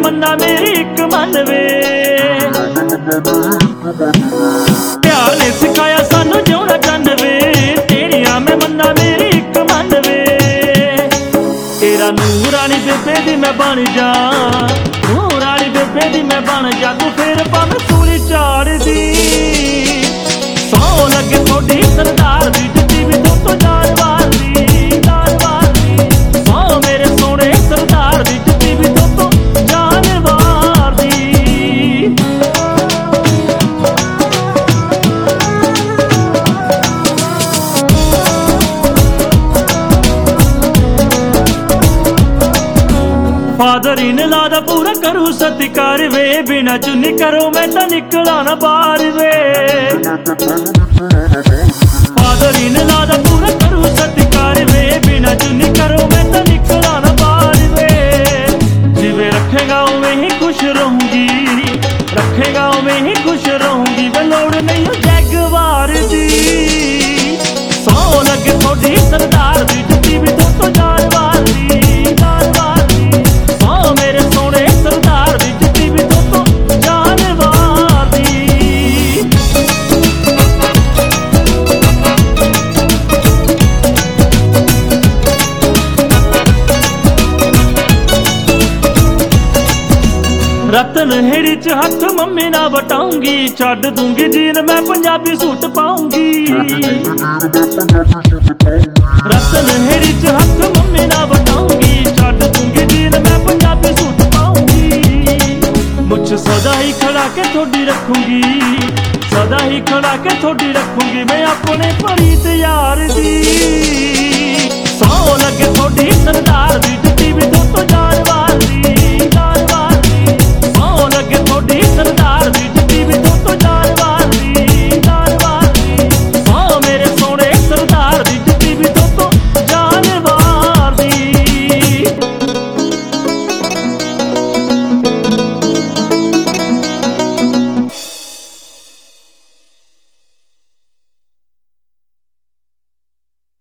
मन्ना मेरी एक मन वे। प्यार ने सिखाया सानू जिउणा चंद वे, तेरिया मैं मन्ना मेरी एक मन वे। तेरा नूरानी बेबे दी मैं बन जा, नूरानी बेबे दी मैं बन जा, तू फिर भावें सूली झाड़ दी। सौ लगे थोड़ी सरदार दी, जुत्ती भी तू तो जान वार दी, जान वार दी। सौ मेरे सोने सरदार दी, जुत्ती भी तू तो जान वार दी। फादर इन लादा पूरा करूँ सत्कार वे, बिना चुन्नी करो मैं तो निकला ना बाहर वे। फादर इन लादा पूरा करूँ सत्कार वे, बिना चुन्नी करो मैं तो निकला ना बाहर वे। जिवे रखेगा उवें ही खुश रहूंगी, रखेगा उवें ही खुश रहूंगी, वे लोड़ नहीं हो जैगवार दी। सौ लगे थोड़ी सरदार दी, जुत्ती भी तो जान वार दी, जान वार दी। सौ मेरे सोने सरदार दी, जुत्ती भी तो जान वार दी। रतन हेड़ी च हथ मम्मी ना बटाऊंगी, छड्ड दूंगी जीन मैं पंजाबी सूट पाऊंगी। रतन हेड़ी च हथ मम्मी ना बटाऊंगी, छड्ड दूंगी जीन मैं पंजाबी सूट पाऊंगी। मुझ सदा ही खड़ा के थोड़ी रखूंगी, सदा ही खड़ा के थोड़ी रखूंगी, मैं अपने फरीद यार दी।